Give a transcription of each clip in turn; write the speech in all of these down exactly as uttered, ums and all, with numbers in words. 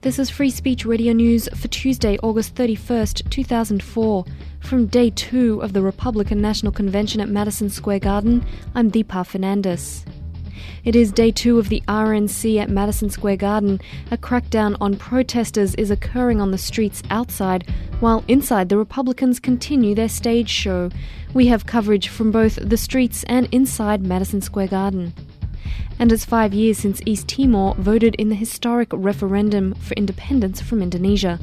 This is Free Speech Radio News for Tuesday, August thirty-first, two thousand four. From day two of the Republican National Convention at Madison Square Garden, I'm Deepa Fernandes. It is day two of the R N C at Madison Square Garden. A crackdown on protesters is occurring on the streets outside, while inside the Republicans continue their stage show. We have coverage from both the streets and inside Madison Square Garden. And it's five years since East Timor voted in the historic referendum for independence from Indonesia.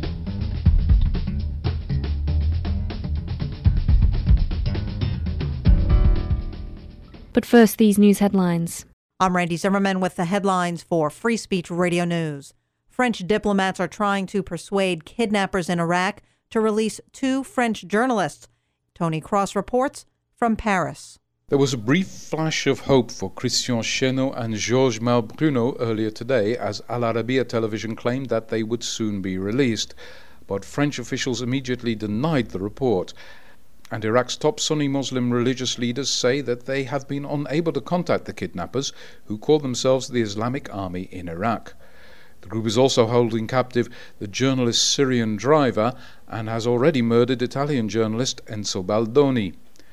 But first, these news headlines. I'm Randy Zimmerman with the headlines for Free Speech Radio News. French diplomats are trying to persuade kidnappers in Iraq to release two French journalists. Tony Cross reports from Paris. There was a brief flash of hope for Christian Chesneau and Georges Malbruno earlier today as Al Arabiya television claimed that they would soon be released. But French officials immediately denied the report. And Iraq's top Sunni Muslim religious leaders say that they have been unable to contact the kidnappers, who call themselves the Islamic Army in Iraq. The group is also holding captive the journalist Syrian Driver and has already murdered Italian journalist Enzo Baldoni.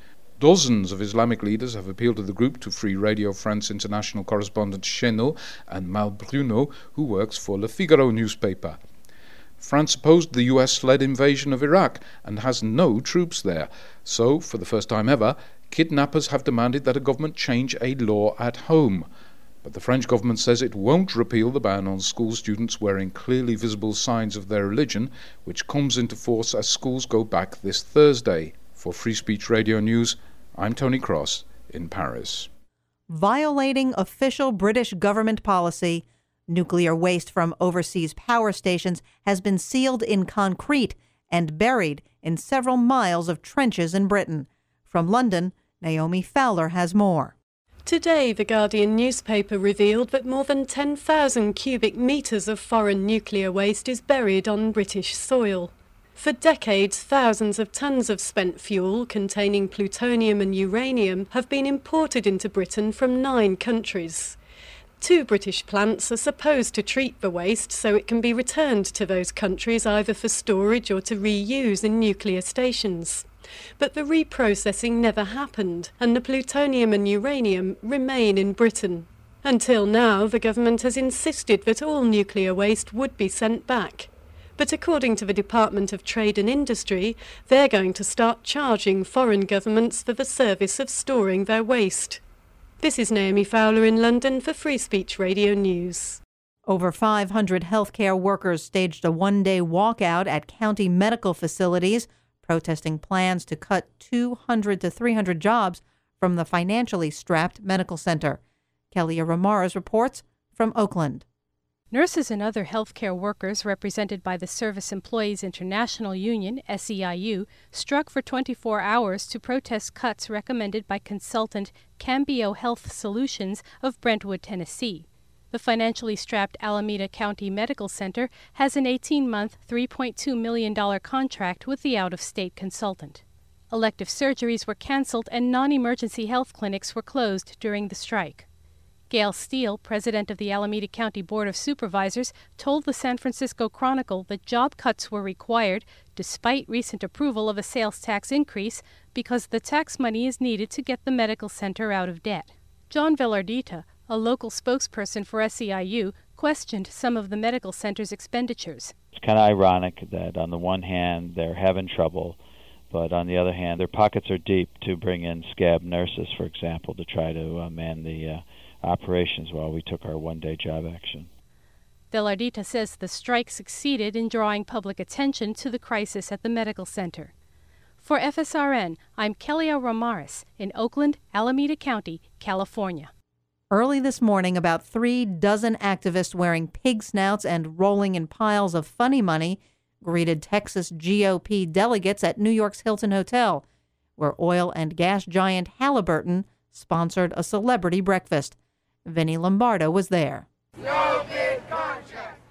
Dozens of Islamic leaders have appealed to the group to free Radio France international correspondent Chesneau and Malbruno, who works for Le Figaro newspaper. France opposed the U S-led invasion of Iraq and has no troops there. So, for the first time ever, kidnappers have demanded that a government change a law at home. But the French government says it won't repeal the ban on school students wearing clearly visible signs of their religion, which comes into force as schools go back this Thursday. For Free Speech Radio News, I'm Tony Cross in Paris. Violating official British government policy, nuclear waste from overseas power stations has been sealed in concrete and buried in several miles of trenches in Britain. From London, Naomi Fowler has more. Today, The Guardian newspaper revealed that more than ten thousand cubic metres of foreign nuclear waste is buried on British soil. For decades, thousands of tons of spent fuel containing plutonium and uranium have been imported into Britain from nine countries. Two British plants are supposed to treat the waste so it can be returned to those countries either for storage or to reuse in nuclear stations. But the reprocessing never happened, and the plutonium and uranium remain in Britain. Until now, the government has insisted that all nuclear waste would be sent back. But according to the Department of Trade and Industry, they're going to start charging foreign governments for the service of storing their waste. This is Naomi Fowler in London for Free Speech Radio News. Over five hundred healthcare workers staged a one-day walkout at county medical facilities, protesting plans to cut two hundred to three hundred jobs from the financially strapped medical center. Kelia Ramirez reports from Oakland. Nurses and other healthcare workers represented by the Service Employees International Union, S E I U, struck for twenty-four hours to protest cuts recommended by consultant Cambio Health Solutions of Brentwood, Tennessee. The financially strapped Alameda County Medical Center has an eighteen-month, three point two million dollars contract with the out-of-state consultant. Elective surgeries were canceled and non-emergency health clinics were closed during the strike. Gail Steele, president of the Alameda County Board of Supervisors, told the San Francisco Chronicle that job cuts were required despite recent approval of a sales tax increase because the tax money is needed to get the medical center out of debt. John Velardita, a local spokesperson for S E I U, questioned some of the medical center's expenditures. It's kind of ironic that on the one hand they're having trouble, but on the other hand their pockets are deep to bring in scab nurses, for example, to try to uh, man the uh, operations while we took our one-day job action. Velardita says the strike succeeded in drawing public attention to the crisis at the medical center. For F S R N, I'm Kelia Ramirez in Oakland, Alameda County, California. Early this morning, about three dozen activists wearing pig snouts and rolling in piles of funny money greeted Texas G O P delegates at New York's Hilton Hotel, where oil and gas giant Halliburton sponsored a celebrity breakfast. Vinny Lombardo was there. No bid contract.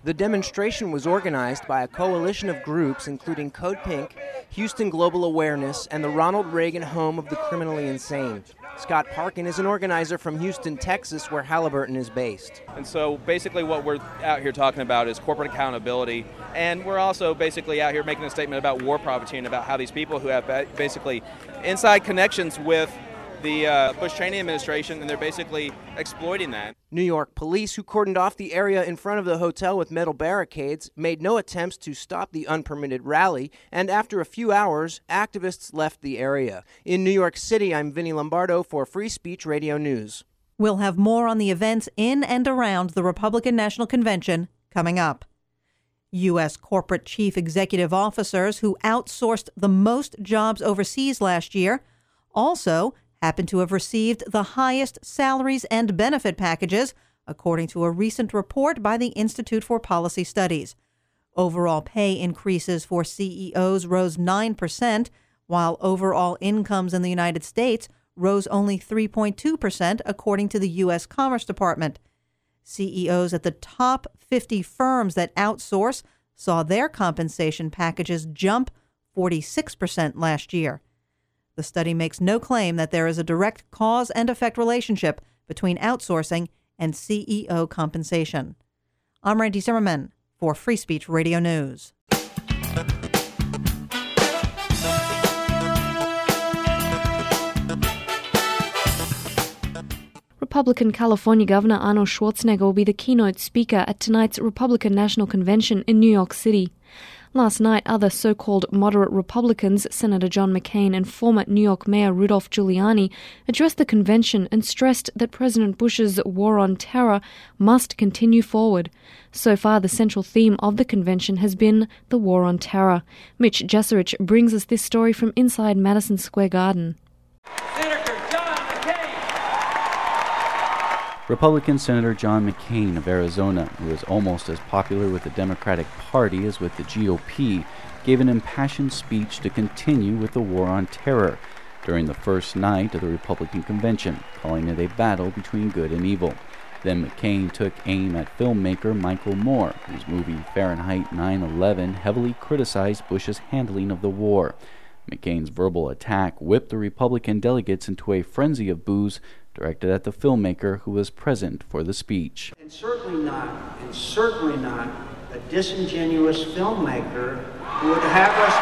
The demonstration was organized by a coalition of groups including Code Pink, Houston Global Awareness, and the Ronald Reagan Home of the Criminally Insane. Scott Parkin is an organizer from Houston, Texas, where Halliburton is based. And so basically what we're out here talking about is corporate accountability, and we're also basically out here making a statement about war profiteering, about how these people who have basically inside connections with the uh, Bush-Cheney administration, and they're basically exploiting that. New York police, who cordoned off the area in front of the hotel with metal barricades, made no attempts to stop the unpermitted rally, and after a few hours, activists left the area. In New York City, I'm Vinny Lombardo for Free Speech Radio News. We'll have more on the events in and around the Republican National Convention coming up. U S corporate chief executive officers who outsourced the most jobs overseas last year also happen to have received the highest salaries and benefit packages, according to a recent report by the Institute for Policy Studies. Overall pay increases for C E Os rose nine percent, while overall incomes in the United States rose only three point two percent, according to the U S Commerce Department. C E Os at the top fifty firms that outsource saw their compensation packages jump forty-six percent last year. The study makes no claim that there is a direct cause and effect relationship between outsourcing and C E O compensation. I'm Randy Zimmerman for Free Speech Radio News. Republican California Governor Arnold Schwarzenegger will be the keynote speaker at tonight's Republican National Convention in New York City. Last night, other so-called moderate Republicans, Senator John McCain and former New York Mayor Rudolph Giuliani, addressed the convention and stressed that President Bush's war on terror must continue forward. So far, the central theme of the convention has been the war on terror. Mitch Jeserich brings us this story from inside Madison Square Garden. Republican Senator John McCain of Arizona, who is almost as popular with the Democratic Party as with the G O P, gave an impassioned speech to continue with the war on terror during the first night of the Republican convention, calling it a battle between good and evil. Then McCain took aim at filmmaker Michael Moore, whose movie Fahrenheit nine eleven heavily criticized Bush's handling of the war. McCain's verbal attack whipped the Republican delegates into a frenzy of boos directed at the filmmaker who was present for the speech. And certainly not, and certainly not a disingenuous filmmaker who would have us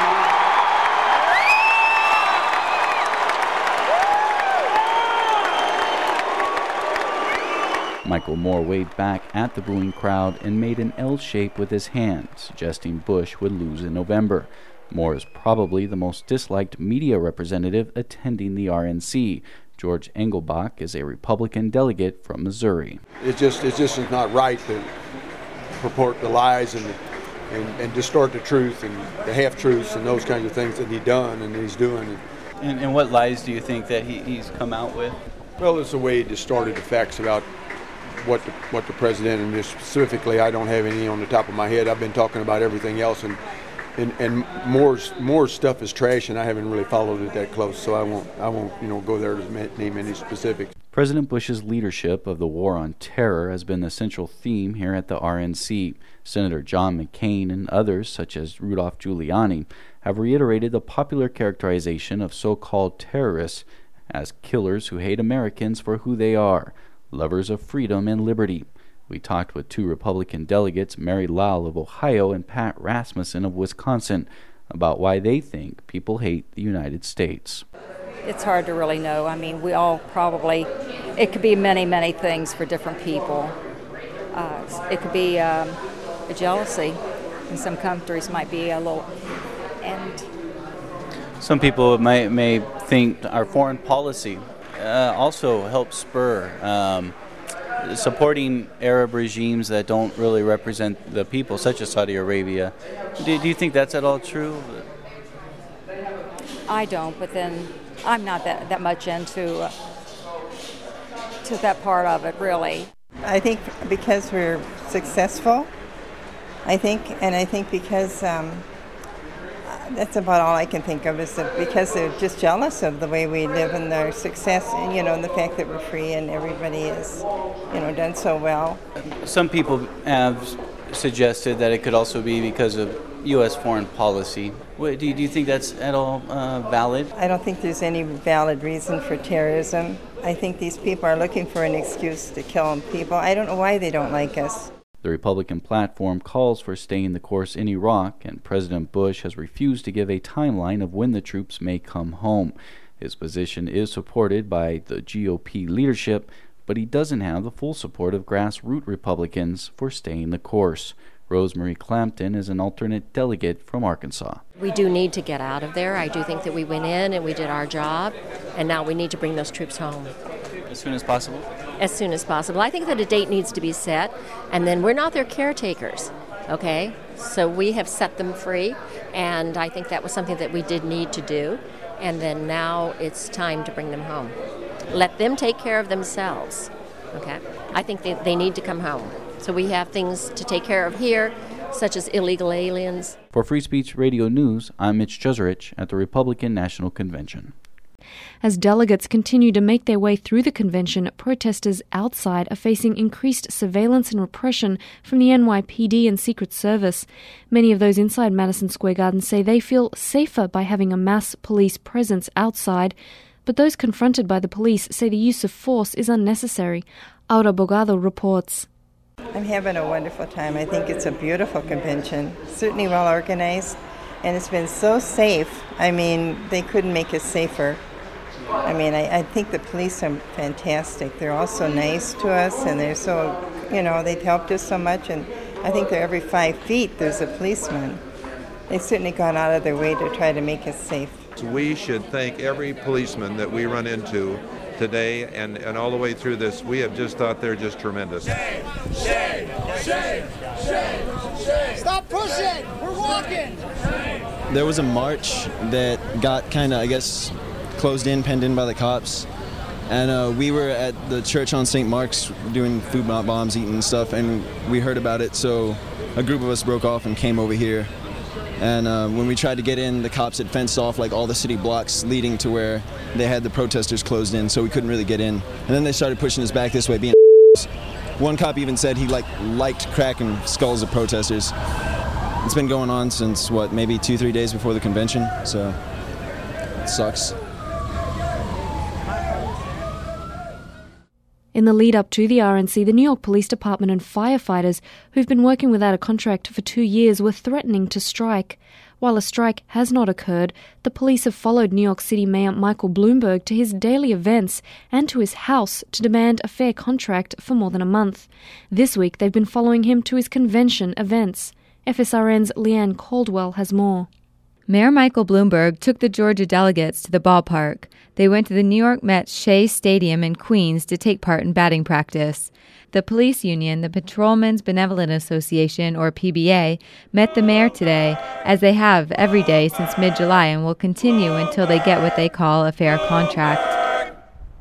believe. Michael Moore waved back at the booing crowd and made an L shape with his hand, suggesting Bush would lose in November. Moore is probably the most disliked media representative attending the R N C. George Engelbach is a Republican delegate from Missouri. It's just it's just not right to purport the lies and, and and distort the truth and the half-truths and those kinds of things that he's done and he's doing. And, and what lies do you think that he, he's come out with? Well, it's the way he distorted the facts about what the, what the president, and just specifically, I don't have any on the top of my head. I've been talking about everything else, and And, and more more stuff is trash, and I haven't really followed it that close, so I won't I won't you know go there to name any specifics. President Bush's leadership of the war on terror has been the central theme here at the R N C. Senator John McCain and others, such as Rudolph Giuliani, have reiterated the popular characterization of so-called terrorists as killers who hate Americans for who they are, lovers of freedom and liberty. We talked with two Republican delegates, Mary Lowell of Ohio and Pat Rasmussen of Wisconsin, about why they think people hate the United States. It's hard to really know. I mean, we all probably, it could be many, many things for different people. Uh, it could be um, a jealousy. In some countries might be a little, and some people might may think our foreign policy uh, also helps spur um, supporting Arab regimes that don't really represent the people, such as Saudi Arabia. Do, do you think that's at all true? I don't, but then I'm not that, that much into uh, to that part of it, really. I think because we're successful, I think, and I think because um, that's about all I can think of, is that because they're just jealous of the way we live and their success, and you know, and the fact that we're free and everybody is, you know, done so well. Some people have suggested that it could also be because of U S foreign policy. What, do, you, do you think that's at all uh, valid? I don't think there's any valid reason for terrorism. I think these people are looking for an excuse to kill people. I don't know why they don't like us. The Republican platform calls for staying the course in Iraq, and President Bush has refused to give a timeline of when the troops may come home. His position is supported by the G O P leadership, but he doesn't have the full support of grassroots Republicans for staying the course. Rosemary Clampton is an alternate delegate from Arkansas. We do need to get out of there. I do think that we went in and we did our job, and now we need to bring those troops home. As soon as possible? As soon as possible. I think that a date needs to be set, and then we're not their caretakers, okay? So we have set them free, and I think that was something that we did need to do, and then now it's time to bring them home. Let them take care of themselves, okay? I think they, they need to come home. So we have things to take care of here, such as illegal aliens. For Free Speech Radio News, I'm Mitch Jeserich at the Republican National Convention. As delegates continue to make their way through the convention, protesters outside are facing increased surveillance and repression from the N Y P D and Secret Service. Many of those inside Madison Square Garden say they feel safer by having a mass police presence outside, but those confronted by the police say the use of force is unnecessary. Aura Bogado reports. I'm having a wonderful time. I think it's a beautiful convention, certainly well organized, and it's been so safe. I mean, they couldn't make it safer. I mean, I, I think the police are fantastic. They're all so nice to us, and they're so, you know, they've helped us so much, and I think they're every five feet there's a policeman. They've certainly gone out of their way to try to make us safe. We should thank every policeman that we run into today and, and all the way through this. We have just thought they're just tremendous. Shame, shame, shame, shame, shame. Stop pushing! We're walking! There was a march that got kind of, I guess, closed in, penned in by the cops. And uh, we were at the church on Saint Mark's doing food bombs, eating stuff, and we heard about it. So a group of us broke off and came over here. And uh, when we tried to get in, the cops had fenced off like all the city blocks leading to where they had the protesters closed in, so we couldn't really get in. And then they started pushing us back this way, being one cop even said he like liked cracking skulls of protesters. It's been going on since, what, maybe two, three days before the convention, so it sucks. In the lead up to the R N C, the New York Police Department and firefighters, who've been working without a contract for two years, were threatening to strike. While a strike has not occurred, the police have followed New York City Mayor Michael Bloomberg to his daily events and to his house to demand a fair contract for more than a month. This week, they've been following him to his convention events. F S R N's Leanne Caldwell has more. Mayor Michael Bloomberg took the Georgia delegates to the ballpark. They went to the New York Mets Shea Stadium in Queens to take part in batting practice. The police union, the Patrolmen's Benevolent Association, or P B A, met the mayor today, as they have every day since mid-July and will continue until they get what they call a fair contract.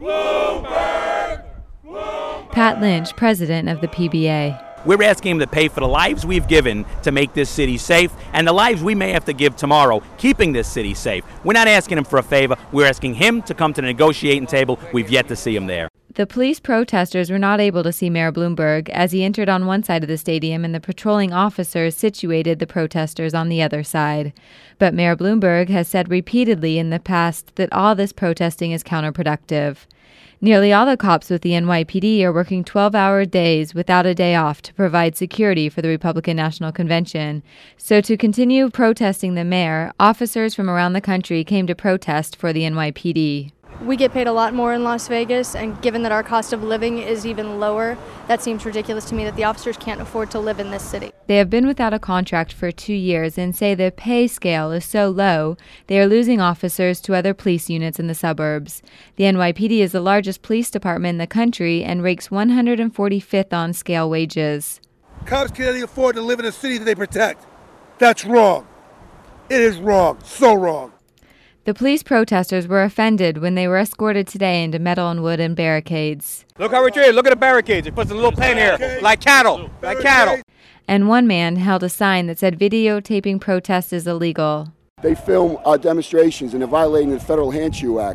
Bloomberg! Bloomberg! Pat Lynch, president of the P B A. We're asking him to pay for the lives we've given to make this city safe and the lives we may have to give tomorrow keeping this city safe. We're not asking him for a favor. We're asking him to come to the negotiating table. We've yet to see him there. The police protesters were not able to see Mayor Bloomberg as he entered on one side of the stadium and the patrolling officers situated the protesters on the other side. But Mayor Bloomberg has said repeatedly in the past that all this protesting is counterproductive. Nearly all the cops with the N Y P D are working twelve-hour days without a day off to provide security for the Republican National Convention. So to continue protesting the mayor, officers from around the country came to protest for the N Y P D. We get paid a lot more in Las Vegas, and given that our cost of living is even lower, that seems ridiculous to me that the officers can't afford to live in this city. They have been without a contract for two years and say the pay scale is so low, they are losing officers to other police units in the suburbs. The N Y P D is the largest police department in the country and ranks one hundred forty-fifth on scale wages. Cops can't afford to live in a city that they protect. That's wrong. It is wrong. So wrong. The police protesters were offended when they were escorted today into metal and wooden barricades. Look how we're treated. Look at the barricades. They put a little pen here, like cattle, like cattle. And one man held a sign that said videotaping protests is illegal. They film our demonstrations and they're violating the Federal Handshoe Act.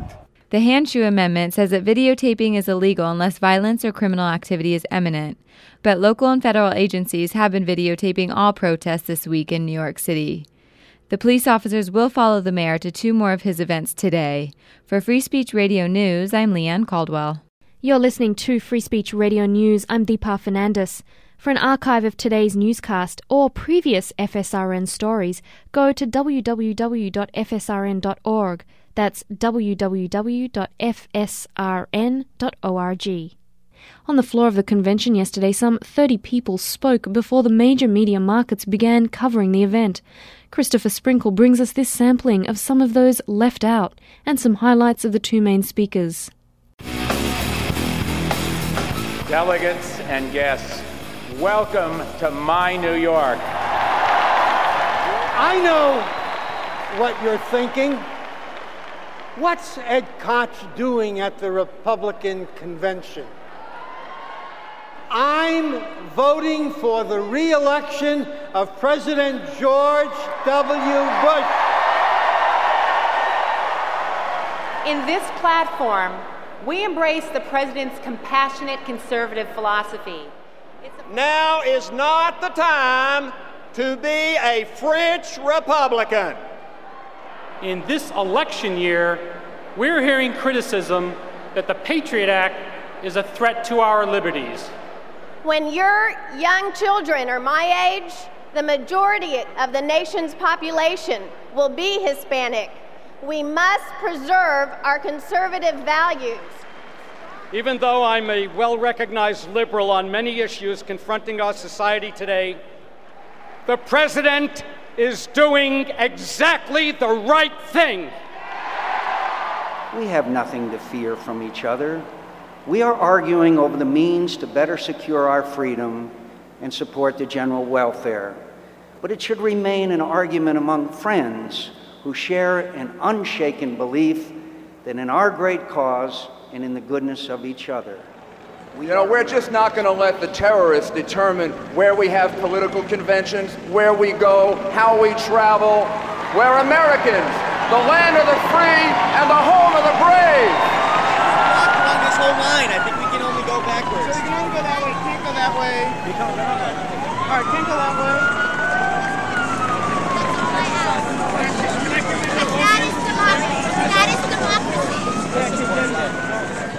The Handschuh Amendment says that videotaping is illegal unless violence or criminal activity is imminent. But local and federal agencies have been videotaping all protests this week in New York City. The police officers will follow the mayor to two more of his events today. For Free Speech Radio News, I'm Leanne Caldwell. You're listening to Free Speech Radio News. I'm Deepa Fernandes. For an archive of today's newscast or previous F S R N stories, go to w w w dot f s r n dot org. That's w w w dot f s r n dot org. On the floor of the convention yesterday, some thirty people spoke before the major media markets began covering the event. Christopher Sprinkle brings us this sampling of some of those left out and some highlights of the two main speakers. Delegates and guests, welcome to my New York. I know what you're thinking. What's Ed Koch doing at the Republican convention? I'm voting for the re-election of President George W. Bush. In this platform, we embrace the president's compassionate conservative philosophy. Now is not the time to be a French Republican. In this election year, we're hearing criticism that the Patriot Act is a threat to our liberties. When your young children are my age, the majority of the nation's population will be Hispanic. We must preserve our conservative values. Even though I'm a well-recognized liberal on many issues confronting our society today, the president is doing exactly the right thing. We have nothing to fear from each other. We are arguing over the means to better secure our freedom and support the general welfare. But it should remain an argument among friends who share an unshaken belief that in our great cause and in the goodness of each other. You know, we're just not going to let the terrorists determine where we have political conventions, where we go, how we travel. We're Americans, the land of the free and the home of the brave. Along this whole line, I think we can only go backwards. So we can only go that way, can't go that way. All right, can't go that way. That is democracy. That is democracy.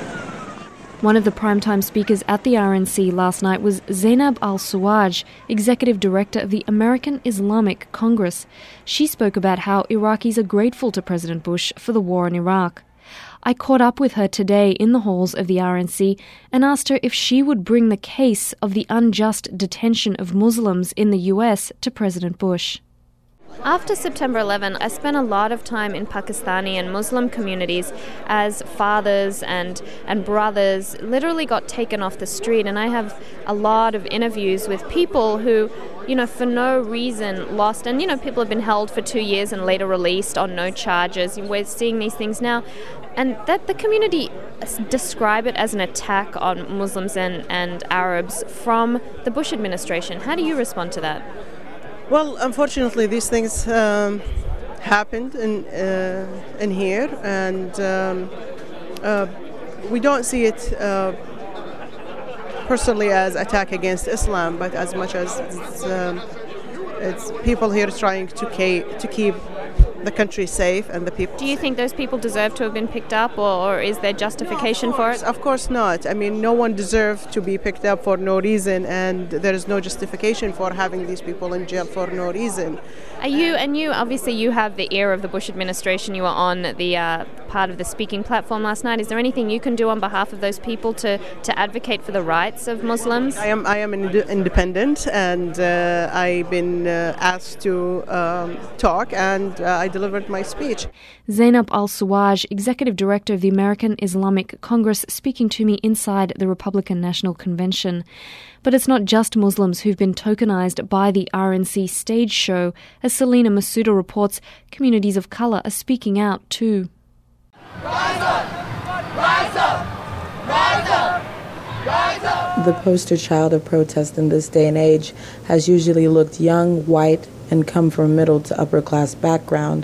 One of the primetime speakers at the R N C last night was Zainab Al-Suwaj, Executive Director of the American Islamic Congress. She spoke about how Iraqis are grateful to President Bush for the war in Iraq. I caught up with her today in the halls of the R N C and asked her if she would bring the case of the unjust detention of Muslims in the U S to President Bush. After September eleventh, I spent a lot of time in Pakistani and Muslim communities as fathers and, and brothers literally got taken off the street. And I have a lot of interviews with people who, you know, for no reason lost. And, you know, people have been held for two years and later released on no charges. We're seeing these things now. And that the community describe it as an attack on Muslims and, and Arabs from the Bush administration. How do you respond to that? Well, unfortunately, these things um, happened in uh, in here, and um, uh, we don't see it uh, personally as attack against Islam, but as much as it's, um, it's people here trying to keep to keep the country safe and the people. Do you think those people deserve to have been picked up, or, or is there justification no, for it? Of course not. I mean, no one deserved to be picked up for no reason, and there is no justification for having these people in jail for no reason. Are you, and you, obviously you have the ear of the Bush administration. You were on the uh, part of the speaking platform last night. Is there anything you can do on behalf of those people to, to advocate for the rights of Muslims? I am I am an ind- independent, and uh, I've been uh, asked to um, talk, and uh, I delivered my speech. Zainab Al-Suwaj, Executive Director of the American Islamic Congress, speaking to me inside the Republican National Convention. But it's not just Muslims who've been tokenized by the R N C stage show. As Selena Masuda reports, communities of color are speaking out too. Rise up! Rise up! Rise up! Rise up! The poster child of protest in this day and age has usually looked young, white, and come from a middle to upper class background.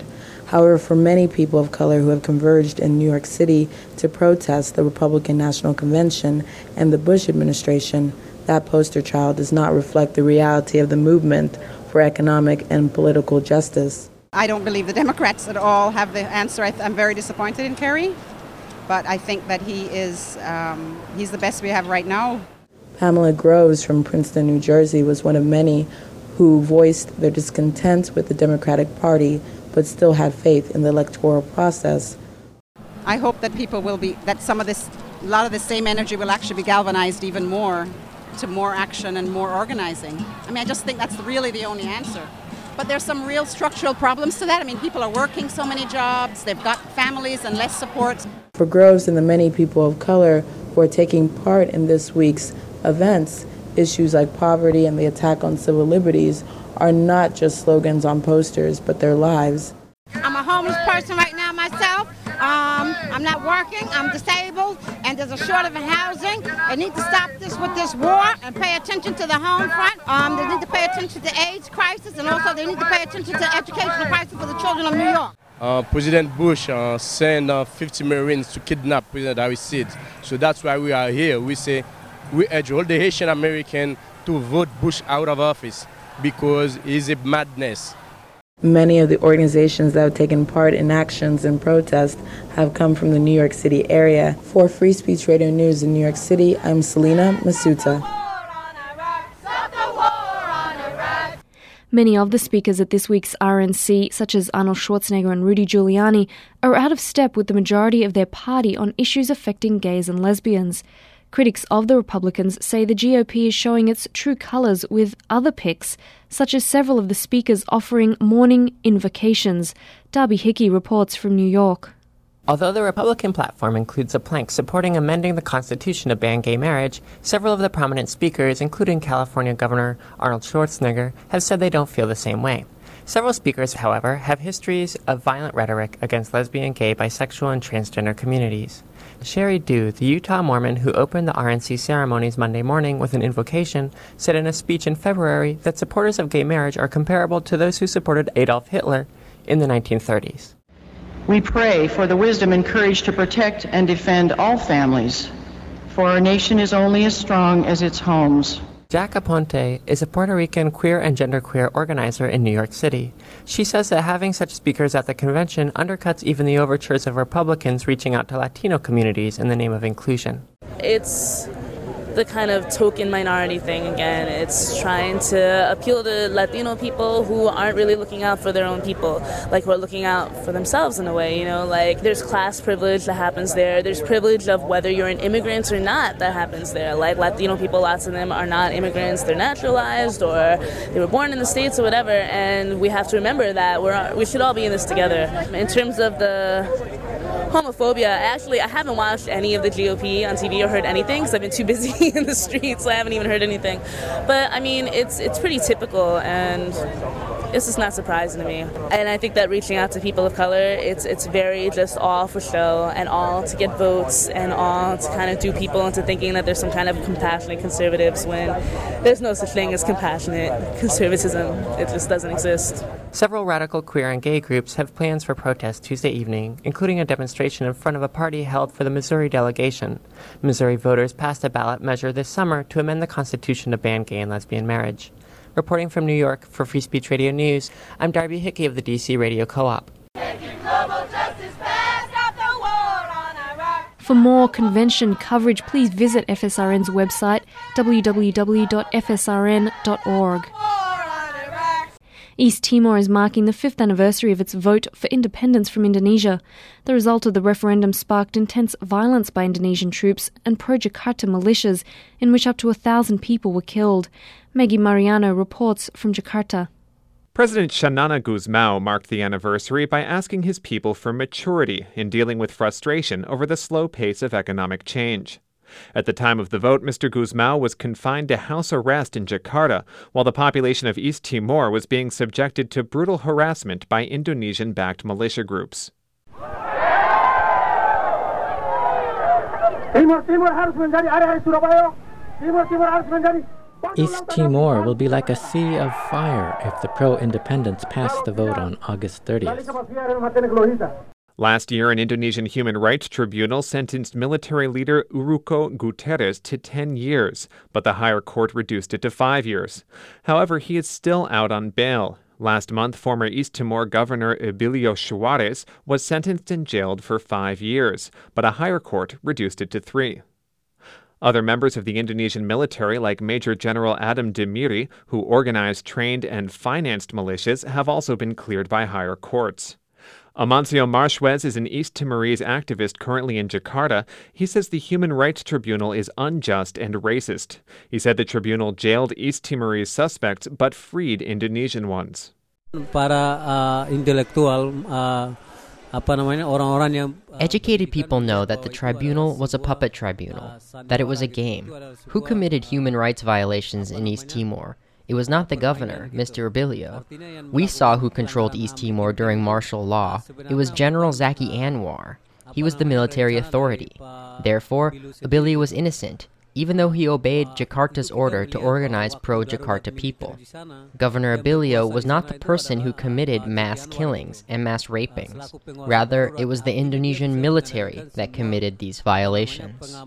However, for many people of color who have converged in New York City to protest the Republican National Convention and the Bush administration, that poster child does not reflect the reality of the movement for economic and political justice. I don't believe the Democrats at all have the answer. I th- I'm very disappointed in Kerry, but I think that he is um, he's the best we have right now. Pamela Groves from Princeton, New Jersey, was one of many who voiced their discontent with the Democratic Party, but still had faith in the electoral process. I hope that people will be, that some of this, a lot of the same energy will actually be galvanized even more to more action and more organizing. I mean, I just think that's really the only answer. But there's some real structural problems to that. I mean, people are working so many jobs, they've got families and less support. For Groves and the many people of color who are taking part in this week's events, issues like poverty and the attack on civil liberties are not just slogans on posters, but their lives. I'm a homeless person right now myself. Um, I'm not working, I'm disabled, and there's a shortage of housing. They need to stop this with this war and pay attention to the home front. Um, they need to pay attention to the AIDS crisis, and also they need to pay attention to the educational crisis for the children of New York. Uh, President Bush uh, sent uh, fifty Marines to kidnap President Aristide. So that's why we are here. We say we urge all the Haitian Americans to vote Bush out of office because he's a madness. Many of the organizations that have taken part in actions and protests have come from the New York City area. For Free Speech Radio News in New York City, I'm Selena Masuta. Many of the speakers at this week's R N C, such as Arnold Schwarzenegger and Rudy Giuliani, are out of step with the majority of their party on issues affecting gays and lesbians. Critics of the Republicans say the G O P is showing its true colours with other picks, such as several of the speakers offering morning invocations. Darby Hickey reports from New York. Although the Republican platform includes a plank supporting amending the Constitution to ban gay marriage, several of the prominent speakers, including California Governor Arnold Schwarzenegger, have said they don't feel the same way. Several speakers, however, have histories of violent rhetoric against lesbian, gay, bisexual, and transgender communities. Sherry Dew, the Utah Mormon who opened the R N C ceremonies Monday morning with an invocation, said in a speech in February that supporters of gay marriage are comparable to those who supported Adolf Hitler in the nineteen thirties. We pray for the wisdom and courage to protect and defend all families, for our nation is only as strong as its homes. Jack Aponte is a Puerto Rican queer and genderqueer organizer in New York City. She says that having such speakers at the convention undercuts even the overtures of Republicans reaching out to Latino communities in the name of inclusion. It's the kind of token minority thing again. It's trying to appeal to Latino people who aren't really looking out for their own people, like who are looking out for themselves in a way, you know, like there's class privilege that happens there. There's privilege of whether you're an immigrant or not that happens there. Like Latino people, lots of them are not immigrants. They're naturalized or they were born in the States or whatever, and we have to remember that we're we should all be in this together. In terms of the homophobia, actually, I haven't watched any of the G O P on T V or heard anything because I've been too busy in the streets, so I haven't even heard anything. But, I mean, it's it's pretty typical, and it's just not surprising to me. And I think that reaching out to people of color, it's it's very just all for show and all to get votes and all to kind of do people into thinking that there's some kind of compassionate conservatives when there's no such thing as compassionate conservatism. It just doesn't exist. Several radical queer and gay groups have plans for protest Tuesday evening, including a demonstration in front of a party held for the Missouri delegation. Missouri voters passed a ballot measure this summer to amend the Constitution to ban gay and lesbian marriage. Reporting from New York for Free Speech Radio News, I'm Darby Hickey of the D C Radio Co-op. For more convention coverage, please visit F S R N's website, w w w dot f s r n dot org. East Timor is marking the fifth anniversary of its vote for independence from Indonesia. The result of the referendum sparked intense violence by Indonesian troops and pro-Jakarta militias, in which up to a thousand people were killed. Maggie Mariano reports from Jakarta. President Xanana Gusmao marked the anniversary by asking his people for maturity in dealing with frustration over the slow pace of economic change. At the time of the vote, Mister Gusmao was confined to house arrest in Jakarta, while the population of East Timor was being subjected to brutal harassment by Indonesian-backed militia groups. Timur, Timur harus menjadi hari-hari Surabaya. Timur, Timur harus menjadi East Timor will be like a sea of fire if the pro-independents pass the vote on August thirtieth. Last year, an Indonesian human rights tribunal sentenced military leader Uruko Guterres to ten years, but the higher court reduced it to five years. However, he is still out on bail. Last month, former East Timor Governor Abilio Soares was sentenced and jailed for five years, but a higher court reduced it to three. Other members of the Indonesian military, like Major General Adam Demiri, who organized, trained, and financed militias, have also been cleared by higher courts. Amancio Marchuez is an East Timorese activist currently in Jakarta. He says the Human Rights Tribunal is unjust and racist. He said the tribunal jailed East Timorese suspects but freed Indonesian ones. Para uh, intelektual, uh, apa namanya, orang-orang yang Educated people know that the tribunal was a puppet tribunal, that it was a game. Who committed human rights violations in East Timor? It was not the governor, Mister Abilio. We saw who controlled East Timor during martial law. It was General Zaki Anwar. He was the military authority. Therefore, Abilio was innocent, even though he obeyed Jakarta's order to organize pro-Jakarta people. Governor Abilio was not the person who committed mass killings and mass rapings. Rather, it was the Indonesian military that committed these violations.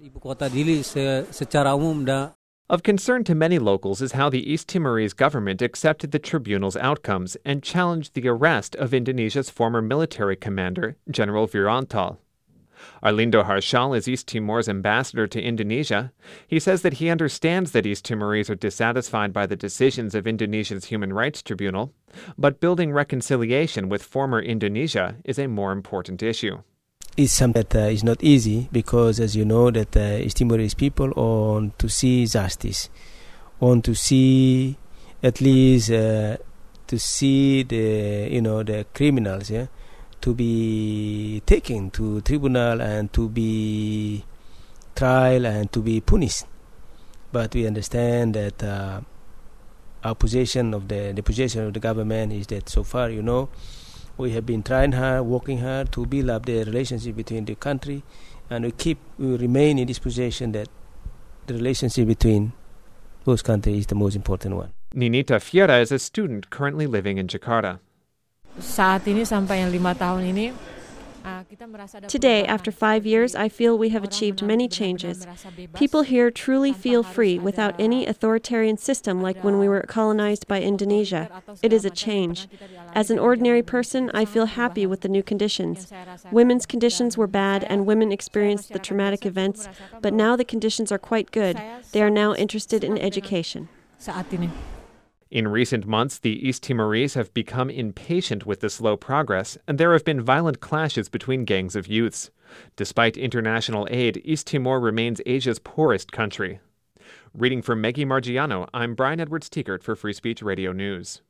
Of concern to many locals is how the East Timorese government accepted the tribunal's outcomes and challenged the arrest of Indonesia's former military commander, General Wiranto. Arlindo Harshal is East Timor's ambassador to Indonesia. He says that he understands that East Timorese are dissatisfied by the decisions of Indonesia's Human Rights Tribunal, but building reconciliation with former Indonesia is a more important issue. It's something that uh, is not easy because, as you know, that uh, East Timorese people want to see justice, want to see at least uh, to see the you know the criminals, yeah, to be taken to tribunal and to be trial and to be punished. But we understand that uh, our position of the the position of the government is that so far, you know, we have been trying hard, working hard to build up the relationship between the country, and we keep, we remain in this position that the relationship between both countries is the most important one. Ninita Fiera is a student currently living in Jakarta. Saat ini sampai yang lima tahun ini, Today, after five years, I feel we have achieved many changes. People here truly feel free without any authoritarian system like when we were colonized by Indonesia. It is a change. As an ordinary person, I feel happy with the new conditions. Women's conditions were bad and women experienced the traumatic events, but now the conditions are quite good. They are now interested in education. In recent months, the East Timorese have become impatient with the slow progress, and there have been violent clashes between gangs of youths. Despite international aid, East Timor remains Asia's poorest country. Reading from Meggie Margiano, I'm Brian Edwards Tiekert for Free Speech Radio News.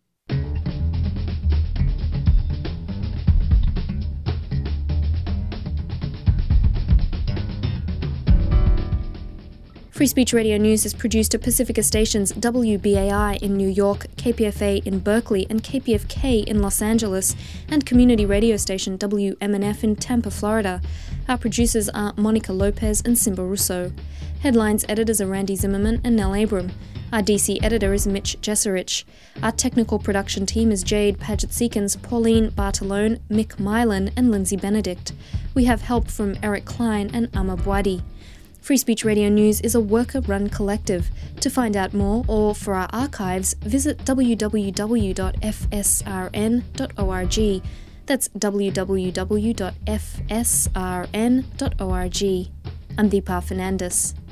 Free Speech Radio News is produced at Pacifica stations W B A I in New York, K P F A in Berkeley, and K P F K in Los Angeles, and community radio station W M N F in Tampa, Florida. Our producers are Monica Lopez and Simba Russo. Headlines editors are Randy Zimmerman and Nell Abram. Our D C editor is Mitch Jesserich. Our technical production team is Jade Paget-Seekins, Pauline Bartolone, Mick Mylan, and Lindsay Benedict. We have help from Eric Klein and Amma Bwadi. Free Speech Radio News is a worker-run collective. To find out more or for our archives, visit w w w dot f s r n dot org. That's w w w dot f s r n dot org. I'm Deepa Fernandes.